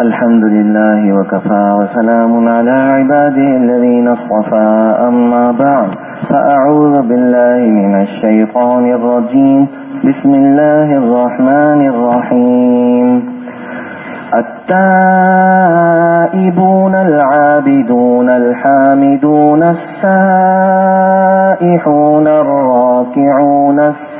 الحمد لله وكفى وسلام على عباده الذين اصطفى أما بعد فأعوذ بالله من الشيطان الرجيم بسم الله الرحمن الرحيم التائبون العابدون الحامدون السائحون الراكعون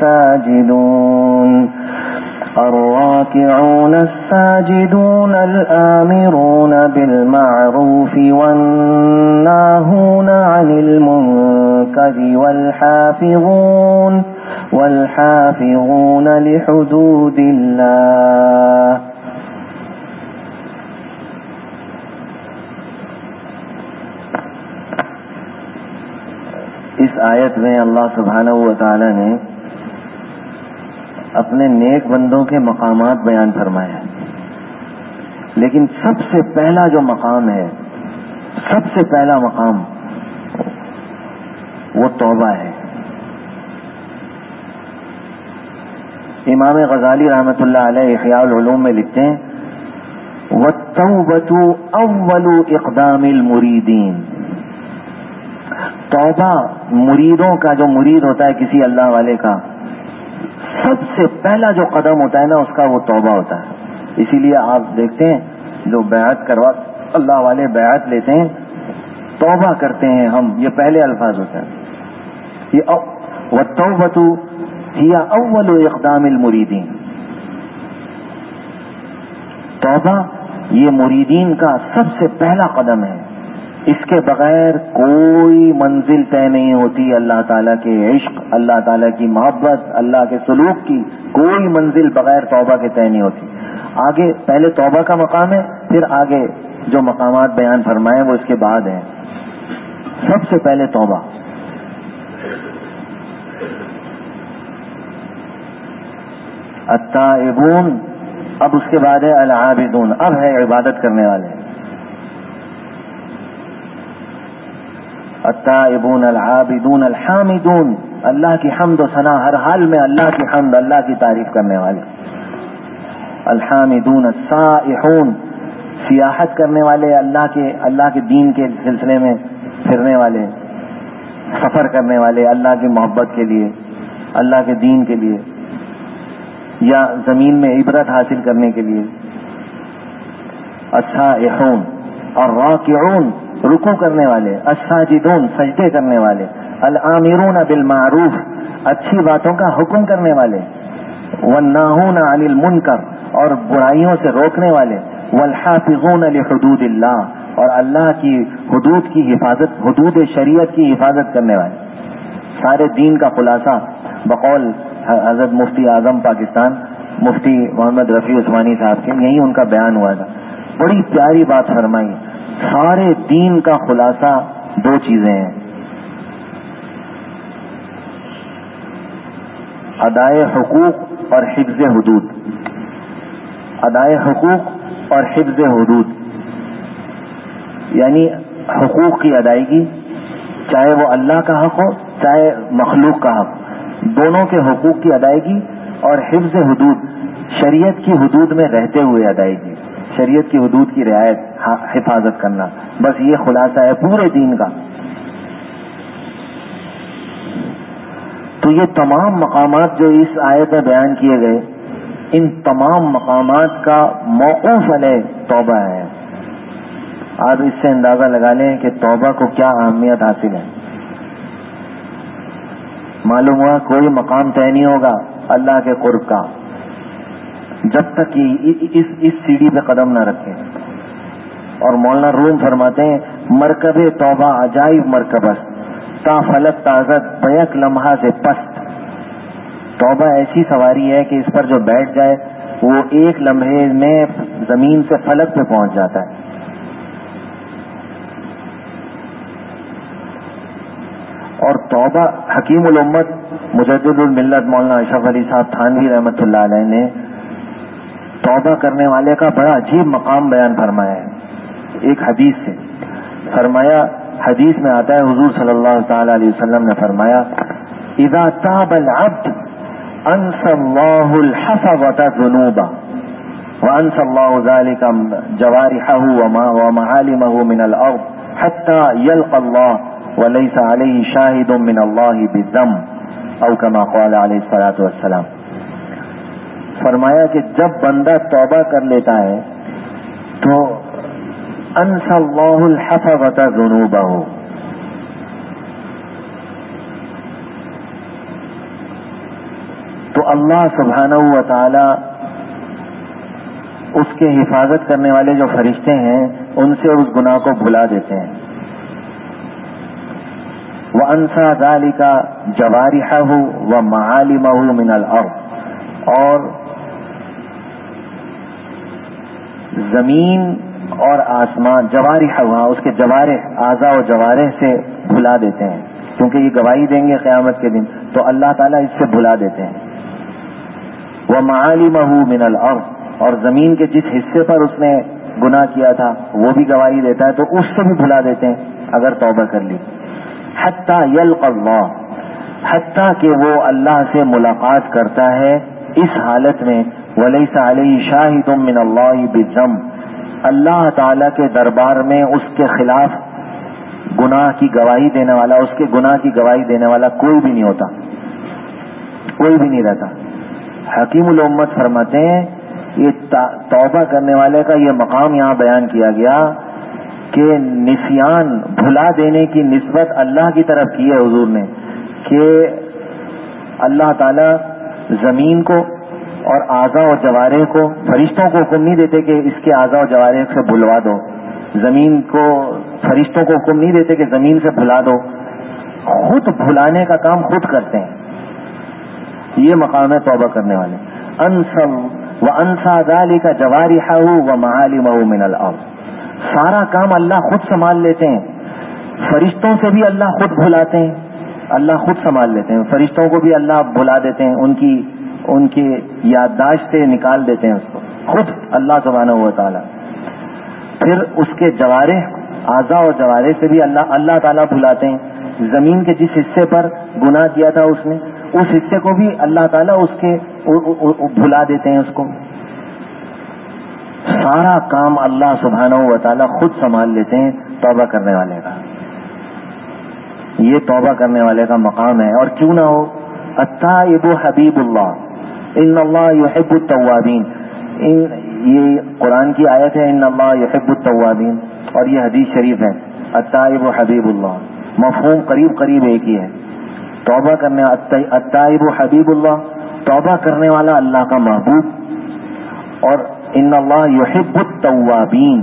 الساجدون الآمرون بالمعروف والناهون عن المنكر والحافظون لحدود الله. اس آیت میں اللہ سبحانہ و تعالی نے اپنے نیک بندوں کے مقامات بیان فرمائے ہیں، لیکن سب سے پہلا جو مقام ہے، سب سے پہلا مقام وہ توبہ ہے. امام غزالی رحمۃ اللہ علیہ احیاء العلوم میں لکھتے ہیں وَالتَّوْبَةُ أَوَّلُ إِقْدَامِ الْمُرِيدِينَ. توبہ مریدوں کا، جو مرید ہوتا ہے کسی اللہ والے کا، سب سے پہلا جو قدم ہوتا ہے نا اس کا وہ توبہ ہوتا ہے. اسی لیے آپ دیکھتے ہیں جو بیعت اللہ والے بیعت لیتے ہیں، توبہ کرتے ہیں ہم، یہ پہلے الفاظ ہوتا ہے. یہ وَالتَّوْبَةُ هِيَ أَوَّلُ إِقْدَامِ الْمُرِيدِينَ. توبہ یہ مریدین کا سب سے پہلا قدم ہے. اس کے بغیر کوئی منزل طے نہیں ہوتی. اللہ تعالیٰ کے عشق، اللہ تعالیٰ کی محبت، اللہ کے سلوک کی کوئی منزل بغیر توبہ کے طے نہیں ہوتی. آگے پہلے توبہ کا مقام ہے، پھر آگے جو مقامات بیان فرمائے وہ اس کے بعد ہیں. سب سے پہلے توبہ. التائبون، اب اس کے بعد ہے العابدون، اب ہے عبادت کرنے والے. التائبون العابدون الحامدون، اللہ کی حمد و ثنا، ہر حال میں اللہ کی حمد، اللہ کی تعریف کرنے والے. الحامدون السائحون، سیاحت کرنے والے، اللہ کے دین کے سلسلے میں پھرنے والے، سفر کرنے والے اللہ کی محبت کے لیے، اللہ کے دین کے لیے، یا زمین میں عبرت حاصل کرنے کے لیے. السائحون. الراکعون، رکوع کرنے والے. الساجدون، سجدے کرنے والے. الآمرون بالمعروف، اچھی باتوں کا حکم کرنے والے. والناہون عن المنکر، اور برائیوں سے روکنے والے. والحافظون لحدود اللہ، اور اللہ کی حدود کی حفاظت، حدود شریعت کی حفاظت کرنے والے. سارے دین کا خلاصہ بقول حضرت مفتی اعظم پاکستان مفتی محمد رفیع عثمانی صاحب کے، یہی ان کا بیان ہوا تھا. بڑی پیاری بات فرمائی. سارے دین کا خلاصہ دو چیزیں ہیں: ادائے حقوق اور حفظ حدود. ادائے حقوق اور حفظ حدود یعنی حقوق کی ادائیگی، چاہے وہ اللہ کا حق ہو چاہے مخلوق کا حق، دونوں کے حقوق کی ادائیگی. اور حفظ حدود، شریعت کی حدود میں رہتے ہوئے ادائیگی، شریعت کی حدود کی رعایت، حفاظت کرنا. بس یہ خلاصہ ہے پورے دین کا. تو یہ تمام مقامات جو اس آیت میں بیان کیے گئے، ان تمام مقامات کا موقوف علیہ توبہ ہے. آپ اس سے اندازہ لگا لیں کہ توبہ کو کیا اہمیت حاصل ہے. معلوم ہوا کوئی مقام طے نہیں ہوگا اللہ کے قرب کا جب تک کہ اس سیڑھی پہ قدم نہ رکھے. اور مولانا روم فرماتے ہیں مرکب توبہ عجائب مرکبت، تا فلک تازت بیک لمحہ سے پست. توبہ ایسی سواری ہے کہ اس پر جو بیٹھ جائے وہ ایک لمحے میں زمین سے فلک پہ پہنچ جاتا ہے. اور توبہ، حکیم الامت مجدد الملت مولانا اشرف علی صاحب تھانوی رحمۃ اللہ علیہ نے توبہ کرنے والے کا بڑا عجیب مقام بیان فرمایا ہے. ایک حدیث سے فرمایا، حدیث میں آتا ہے حضور صلی اللہ تعالی علیہ وسلم نے فرمایا اذا تاب العبد انسى الله الحفظة ذنوبا. وأنسى الله ذلك جوارحه ومعالمه من الأرض حتى يلقى الله وليس عليه شاهد من الله بالذنب أو كما قال عليه الصلاة والسلام. فرمایا کہ جب بندہ توبہ کر لیتا ہے تو انسى الله الحفظة ذنوبه، تو اللہ سبحانہ و تعالی اس کے حفاظت کرنے والے جو فرشتے ہیں ان سے اس گناہ کو بھلا دیتے ہیں. وَأَنْسَى ذَلِكَ جَوَارِحَهُ وَمَعَالِمَهُ مِنَ الْأَرْضِ، اور زمین اور آسمان، جوارح اس کے جوارح، اعضاء و جوارح سے بھلا دیتے ہیں، کیونکہ یہ گواہی دیں گے قیامت کے دن، تو اللہ تعالیٰ اس سے بھلا دیتے ہیں. وَمَعَالِمَهُ مِنَ الْأَرْضِ، اور زمین کے جس حصے پر اس نے گناہ کیا تھا وہ بھی گواہی دیتا ہے، تو اس سے بھی بھلا دیتے ہیں اگر توبہ کر لی. حتیٰ یلقى اللہ، حتیٰ کہ وہ اللہ سے ملاقات کرتا ہے اس حالت میں وَلَيْسَ عَلَيْهِ شَاهِدٌ مِّنَ اللَّهِ بِالذَّنبِ، اللہ تعالی کے دربار میں اس کے خلاف گناہ کی گواہی دینے والا، اس کے گناہ کی گواہی دینے والا کوئی بھی نہیں ہوتا، کوئی بھی نہیں رہتا. حکیم الامت فرماتے ہیں یہ توبہ کرنے والے کا یہ مقام یہاں بیان کیا گیا کہ نسیان، بھلا دینے کی نسبت اللہ کی طرف کی ہے حضور نے، کہ اللہ تعالی زمین کو اور اعضاء و جوارح کو، فرشتوں کو حکم نہیں دیتے کہ اس کے اعضاء و جوارح سے بھلوا دو، زمین کو، فرشتوں کو حکم نہیں دیتے کہ زمین سے بھلا دو، خود بھلانے کا کام خود کرتے ہیں. یہ مقام ہے توبہ کرنے والے. وَأَنْسَى ذَلِكَ جَوَارِحَهُ وَمَعَالِمَهُ مِنَ الْأَرْضِ، سارا کام اللہ خود سنبھال لیتے ہیں. فرشتوں سے بھی اللہ خود بھلاتے ہیں، اللہ خود سنبھال لیتے ہیں. فرشتوں کو بھی اللہ بھلا دیتے ہیں، ان کی یادداشت سے نکال دیتے ہیں اس کو، خود اللہ سبحانہ و تعالی. پھر اس کے جوارح، اعضاء و جوارح سے بھی اللہ تعالیٰ بھلاتے ہیں. زمین کے جس حصے پر گناہ کیا تھا اس نے، اس حصے کو بھی اللہ تعالیٰ اس کے بھلا دیتے ہیں اس کو. سارا کام اللہ سبحانہ و تعالیٰ خود سنبھال لیتے ہیں توبہ کرنے والے کا. یہ توبہ کرنے والے کا مقام ہے. اور کیوں نہ ہو، التائب حبیب اللہ ان اللہ یحب التوابین، یہ قرآن کی آیت ہے، ان اللہ یحب التوابین، اور یہ حدیث شریف ہے التائب حبیب اللہ. مفہوم قریب ایک ہی ہے. توبہ کرنے، التائب حبیب اللہ، توبہ کرنے والا اللہ کا محبوب، اور ان اللہ یحب التوابین.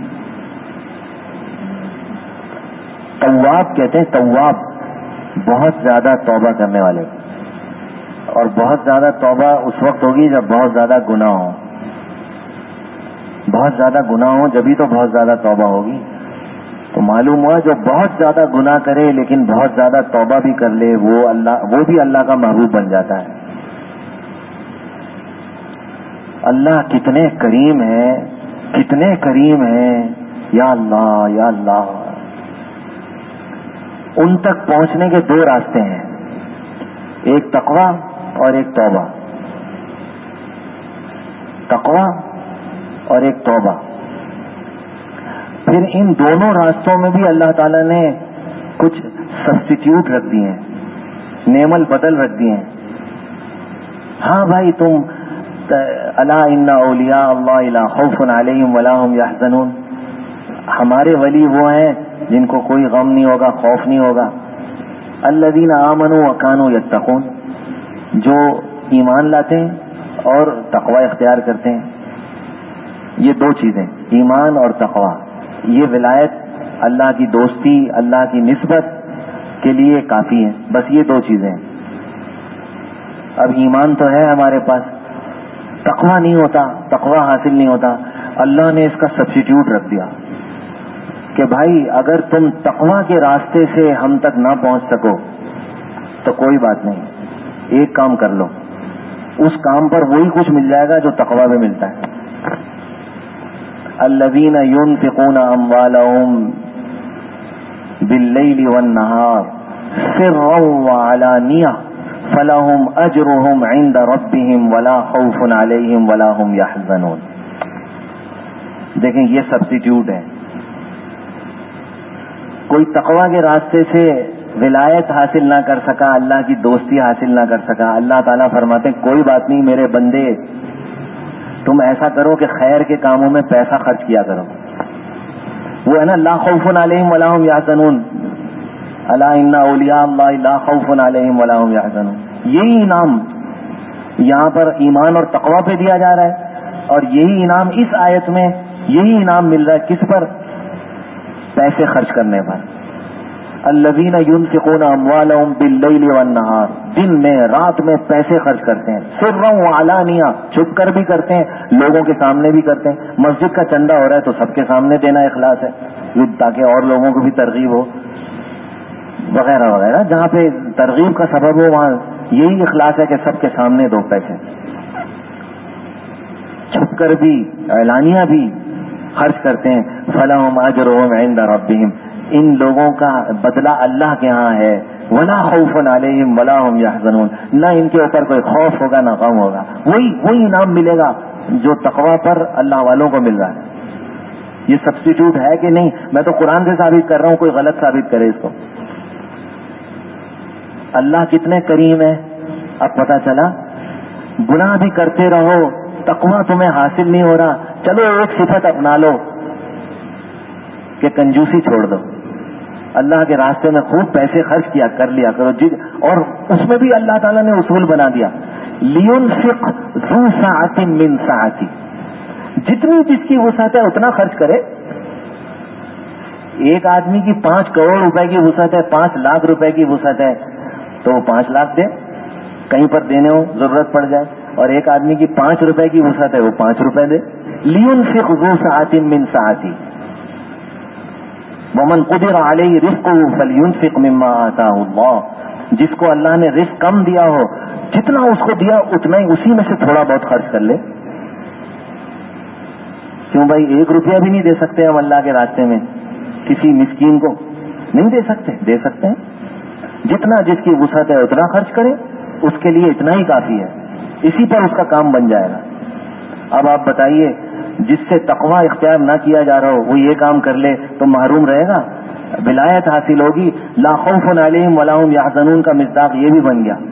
تواب کہتے ہیں، تواب بہت زیادہ توبہ کرنے والے. اور بہت زیادہ توبہ اس وقت ہوگی جب بہت زیادہ گناہ ہو، بہت زیادہ گناہ ہو جبھی تو بہت زیادہ توبہ ہوگی. تو معلوم ہوا جو بہت زیادہ گناہ کرے لیکن بہت زیادہ توبہ بھی کر لے وہ بھی اللہ کا محبوب بن جاتا ہے. اللہ کتنے کریم ہیں، کتنے کریم ہیں، یا اللہ یا اللہ. ان تک پہنچنے کے دو راستے ہیں، ایک تقویٰ اور ایک توبہ. تقویٰ اور ایک توبہ. پھر ان دونوں راستوں میں بھی اللہ تعالیٰ نے کچھ سبسٹیٹیوٹ رکھ دیے ہیں، نعم البدل رکھ دیے ہیں. ہاں بھائی تم الا ان اولیاء اللہ لا خوف علیہم ولا هم یحزنون، ہمارے ولی وہ ہیں جن کو کوئی غم نہیں ہوگا، خوف نہیں ہوگا. الذین آمنوا وکانوا یتقون، جو ایمان لاتے ہیں اور تقوی اختیار کرتے ہیں. یہ دو چیزیں، ایمان اور تقوی، یہ ولایت، اللہ کی دوستی، اللہ کی نسبت کے لیے کافی ہے. بس یہ دو چیزیں. اب ایمان تو ہے ہمارے پاس، تقوی نہیں ہوتا، تقوی حاصل نہیں ہوتا. اللہ نے اس کا سبسٹیٹیوٹ رکھ دیا کہ بھائی اگر تم تقوی کے راستے سے ہم تک نہ پہنچ سکو تو کوئی بات نہیں، ایک کام کر لو، اس کام پر وہی کچھ مل جائے گا جو تقوی میں ملتا ہے. الذین ينفقون اموالهم باللیل والنہار سرا وعلانیہ فلهم اجرهم عند ربهم ولا خوف علیہم ولا هم یحزنون. دیکھیں یہ سبسٹیٹیوٹ ہے. کوئی تقوی کے راستے سے ولایت حاصل نہ کر سکا, اللہ کی دوستی حاصل نہ کر سکا. اللہ تعالیٰ فرماتے ہیں کوئی بات نہیں میرے بندے, تم ایسا کرو کہ خیر کے کاموں میں پیسہ خرچ کیا کرو. وہ ہے نا لا خوف علیہم ولا هم یحزنون, الا ان اولیاء اللہ لا خوف علیہم ولا هم یحزنون. یہی انعام یہاں پر ایمان اور تقوی پہ دیا جا رہا ہے, اور یہی انعام اس آیت میں یہی انعام مل رہا ہے کس پر؟ پیسے خرچ کرنے پر. الذین ينفقون اموالهم باللیل والنہار, دن میں رات میں پیسے خرچ کرتے ہیں, سرا وعلانیہ, چھپ کر بھی کرتے ہیں, لوگوں کے سامنے بھی کرتے ہیں. مسجد کا چندہ ہو رہا ہے تو سب کے سامنے دینا اخلاص ہے, تاکہ اور لوگوں کو بھی ترغیب ہو, وغیرہ وغیرہ. جہاں پہ ترغیب کا سبب ہو وہاں یہی اخلاص ہے کہ سب کے سامنے دو پیسے, چھپ کر بھی اعلانیہ بھی خرچ کرتے ہیں. فلہم اجرہم عند ربہم, ان لوگوں کا بدلہ اللہ کے ہاں ہے. ولا خوف علیہم ولا هم یحزنون, نہ ان کے اوپر کوئی خوف ہوگا نہ غم ہوگا. وہی انعام ملے گا جو تقوی پر اللہ والوں کو مل رہا ہے. یہ سبسٹیٹیوٹ ہے کہ نہیں؟ میں تو قرآن سے ثابت کر رہا ہوں, کوئی غلط ثابت کرے اس کو. اللہ کتنے کریم ہے. اب پتہ چلا گناہ بھی کرتے رہو, تقوی تمہیں حاصل نہیں ہو رہا, چلو ایک صفت اپنا لو کہ کنجوسی چھوڑ دو, اللہ کے راستے میں خوب پیسے خرچ کیا کر لیا کرو. اور اس میں بھی اللہ تعالیٰ نے اصول بنا دیا, لینفق ذو سعۃ من سعتہ, جتنی جس کی وسعت ہے اتنا خرچ کرے. ایک آدمی کی 5 کروڑ روپے کی وسعت ہے, 5 لاکھ روپے کی وسعت ہے, تو وہ 5 لاکھ دے, کہیں پر دینے ہو ضرورت پڑ جائے. اور ایک آدمی کی 5 روپے کی وسعت ہے, وہ 5 روپے دے. لینفق ذو سعۃ من سعتہ ومن قدر علیہ رزقہ فلینفق مما آتاہ اللہ, جس کو اللہ نے رزق کم دیا ہو, جتنا اس کو دیا اتنا ہی اسی میں سے تھوڑا بہت خرچ کر لے. کیوں بھائی 1 روپیہ بھی نہیں دے سکتے ہم اللہ کے راستے میں کسی مسکین کو؟ نہیں دے سکتے, دے سکتے ہیں. جتنا جس کی وسعت ہے اتنا خرچ کرے, اس کے لیے اتنا ہی کافی ہے, اسی پر اس کا کام بن جائے گا. اب آپ بتائیے جس سے تقوی اختیار نہ کیا جا رہا ہو وہ یہ کام کر لے تو محروم رہے گا, ولایت حاصل ہوگی. لا خوف علیہم ولا هم یحزنون کا مصداق یہ بھی بن گیا.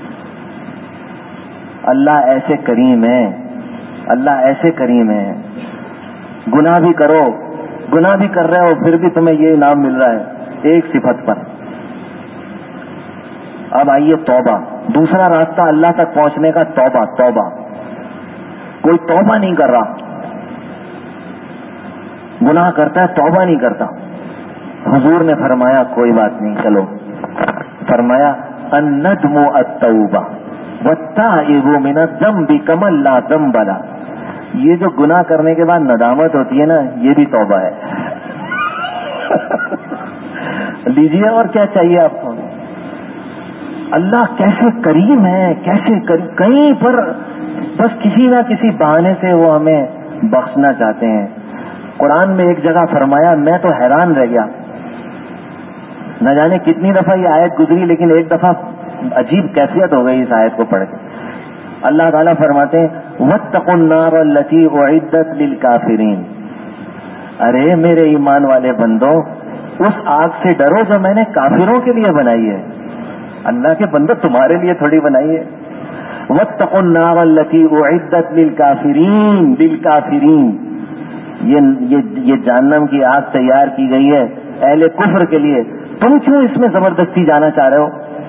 اللہ ایسے کریم ہے, اللہ ایسے کریم ہے. گناہ بھی کرو, گناہ بھی کر رہے ہو پھر بھی تمہیں یہ انعام مل رہا ہے ایک صفت پر. اب آئیے توبہ, دوسرا راستہ اللہ تک پہنچنے کا, توبہ. توبہ کوئی توبہ نہیں کر رہا, گناہ کرتا ہے توبہ نہیں کرتا. حضور نے فرمایا کوئی بات نہیں, چلو, فرمایا الندم التوبہ والتائب من الذنب کمن لا ذنب له. یہ جو گناہ کرنے کے بعد ندامت ہوتی ہے نا, یہ بھی توبہ ہے. لیجیے اور کیا چاہیے آپ کو. اللہ کیسے کریم ہے, کیسے کہیں پر بس کسی نہ کسی بہانے سے وہ ہمیں بخشنا چاہتے ہیں. قرآن میں ایک جگہ فرمایا, میں تو حیران رہ گیا, نہ جانے کتنی دفعہ یہ آیت گزری لیکن ایک دفعہ عجیب کیفیت ہو گئی اس آیت کو پڑھ کے. اللہ تعالیٰ فرماتے ہیں واتقوا النار التي اعدت للكافرين, ارے میرے ایمان والے بندو اس آگ سے ڈرو جو میں نے کافروں کے لیے بنائی ہے. اللہ کے بندو تمہارے لیے تھوڑی بنائی ہے. واتقوا النار التي اعدت للكافرين, للكافرين, یہ جہنم کی آگ تیار کی گئی ہے اہل کفر کے لیے. تم کیوں اس میں زبردستی جانا چاہ رہے ہو؟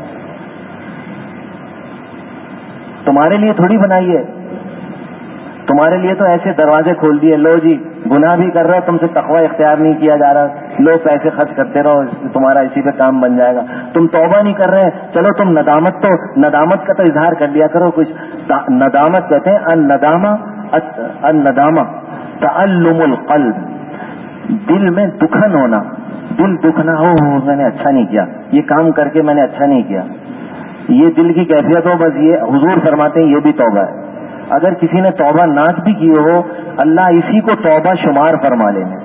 تمہارے لیے تھوڑی بنائی ہے. تمہارے لیے تو ایسے دروازے کھول دیے, لو جی گناہ بھی کر رہے ہو, تم سے تقوی اختیار نہیں کیا جا رہا, لو پیسے خرچ کرتے رہو, تمہارا اسی پہ کام بن جائے گا. تم توبہ نہیں کر رہے, چلو تم ندامت کا تو اظہار کر لیا کرو کچھ. ندامت کہتے ہیں الندامہ تعلم القلب, دل میں دکھن ہونا, دل دکھنا ہو میں نے اچھا نہیں کیا, یہ کام کر کے میں نے اچھا نہیں کیا, یہ دل کی کیفیت ہو. بس یہ حضور فرماتے ہیں یہ بھی توبہ ہے. اگر کسی نے توبہ ناک بھی کی ہو, اللہ اسی کو توبہ شمار فرما لینا.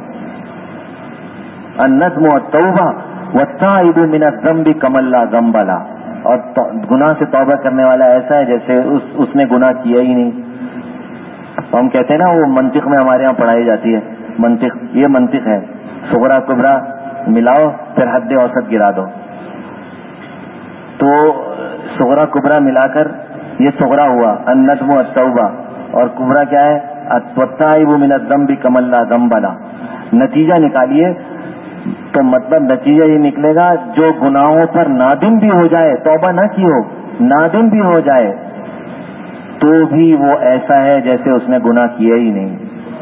الندم والتوبہ والتائب من الذنب کمن لا ذنب له, اور گناہ سے توبہ کرنے والا ایسا ہے جیسے اس نے گناہ کیا ہی نہیں. ہم کہتے ہیں نا, وہ منطق میں ہمارے ہاں پڑھائی جاتی ہے, منطق، یہ منطق ہے، صغرا کبرا ملاؤ پھر حد اوسط گرا دو. تو صغرا کبرا ملا کر یہ صغرا ہوا الندم التوبہ، اور کبرا کیا ہے؟ التائب من الذنب کمن لا ذنب له. نتیجہ نکالیے تو مطلب نتیجہ یہ نکلے گا جو گناہوں پر نادم بھی ہو جائے، توبہ نہ کی ہو، نادم بھی ہو جائے تو بھی وہ ایسا ہے جیسے اس نے گناہ کیا ہی نہیں.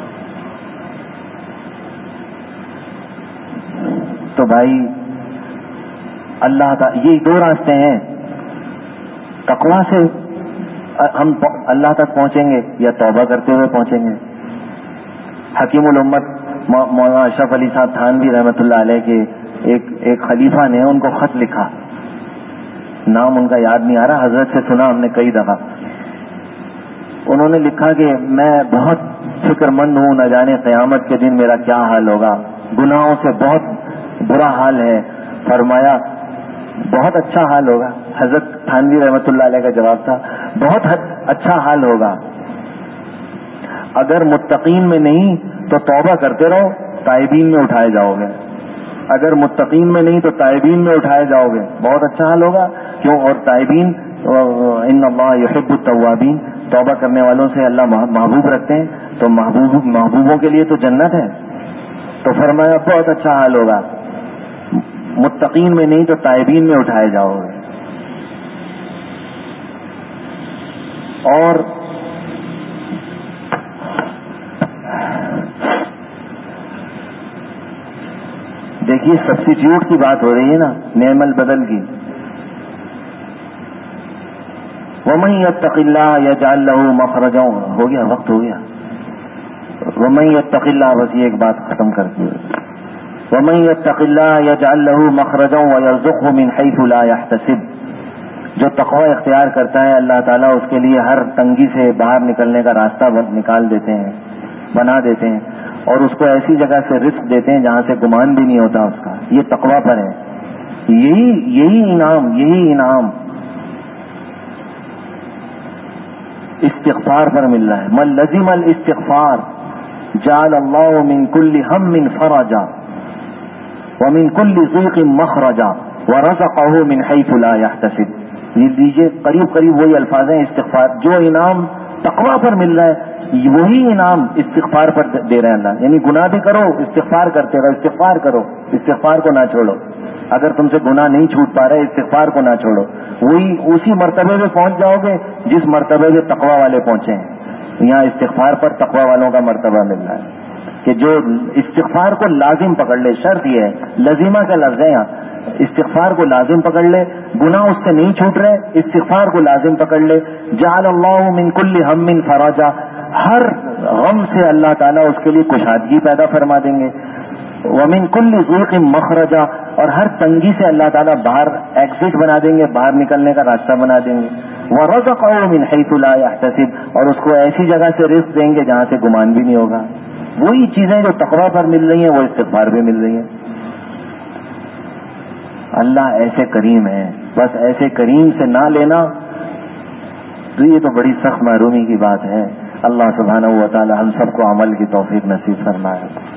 تو بھائی اللہ تعالی یہ دو راستے ہیں، تقویٰ سے ہم اللہ تک پہنچیں گے یا توبہ کرتے ہوئے پہنچیں گے. حکیم الامت مولانا اشرف علی صاحب تھانوی رحمۃ اللہ علیہ کے ایک خلیفہ نے ان کو خط لکھا، نام ان کا یاد نہیں آ رہا، حضرت سے سنا ہم نے کئی دفعہ. انہوں نے لکھا کہ میں بہت فکر مند ہوں، نہ جانے قیامت کے دن میرا کیا حال ہوگا، گناہوں سے بہت برا حال ہے. فرمایا بہت اچھا حال ہوگا. حضرت تھانوی رحمۃ اللہ علیہ کا جواب تھا بہت اچھا حال ہوگا. اگر متقین میں نہیں تو توبہ کرتے رہو، تائبین میں اٹھائے جاؤ گے. اگر متقین میں نہیں تو تائبین میں اٹھائے جاؤ گے، بہت اچھا حال ہوگا. کیوں؟ اور تائبین ان اللہ یحب التوابین، توبہ کرنے والوں سے اللہ محبوب رکھتے ہیں، تو محبوبوں کے لیے تو جنت ہے. تو فرمایا بہت اچھا حال ہوگا، متقین میں نہیں تو تائبین میں اٹھائے جاؤ گے. اور دیکھیے سبسٹیٹیوٹ کی بات ہو رہی ہے نا، نعم البدل کی. وَمَن يَتَّقِ اللَّهَ يَجْعَل لَّهُ مَخْرَجًا، ہو گیا وقت ہو گیا. وَمَن يَتَّقِ اللَّهَ، بس یہ ایک بات ختم کرتی ہے. وَمَن يَتَّقِ اللَّهَ يَجْعَل لَّهُ مَخْرَجًا وَيَرْزُقْهُ مِنْ حَيْثُ لَا يَحْتَسِبُ. جو تقوی اختیار کرتا ہے اللہ تعالیٰ اس کے لیے ہر تنگی سے باہر نکلنے کا راستہ نکال دیتے ہیں، بنا دیتے ہیں، اور اس کو ایسی جگہ سے رزق دیتے ہیں جہاں سے گمان بھی نہیں ہوتا اس کا. یہ تقوی پر ہے. یہی انعام استغفار پر مل رہا ہے. من لزم الاستغفار جعل اللہ من کل ہم فرجا ومن کل ضیق مخرجا ورزقہ من حیث لا یحتسب. یہ دیجیے قریب وہی الفاظ ہیں استغفار. جو انعام تقوی پر مل رہا ہے وہی انعام استغفار پر دے رہے ہیں اللہ. یعنی گناہ بھی کرو، استغفار کرتے رہو، استغفار کرو، استغفار کو نہ چھوڑو. اگر تم سے گناہ نہیں چھوٹ پا رہے استغفار کو نہ چھوڑو. اسی مرتبے پہ پہنچ جاؤ گے جس مرتبے پہ تقوی والے پہنچے ہیں. یہاں استغفار پر تقوی والوں کا مرتبہ مل رہا ہے کہ جو استغفار کو لازم پکڑ لے. شرط یہ ہے، لازمہ کا لفظ ہے یہاں، استغفار کو لازم پکڑ لے. گناہ اس سے نہیں چھوٹ رہے، استغفار کو لازم پکڑ لے. جعل اللہ من کل ہم فرجا، ہر غم سے اللہ تعالیٰ اس کے لیے کشادگی پیدا فرما دیں گے. ومن کل ضیق مخرجا، اور ہر تنگی سے اللہ تعالیٰ باہر ایگزٹ بنا دیں گے، باہر نکلنے کا راستہ بنا دیں گے. ورزقہ من حیث لا یحتسب، اور اس کو ایسی جگہ سے رزق دیں گے جہاں سے گمان بھی نہیں ہوگا. وہی چیزیں جو تقوی پر مل رہی ہیں وہ استغفار بھی مل رہی ہیں. اللہ ایسے کریم ہے، بس ایسے کریم سے نہ لینا تو یہ تو بڑی سخت محرومی کی بات ہے. اللہ سبحانہ و تعالی ہم سب کو عمل کی توفیق نصیب فرمائے.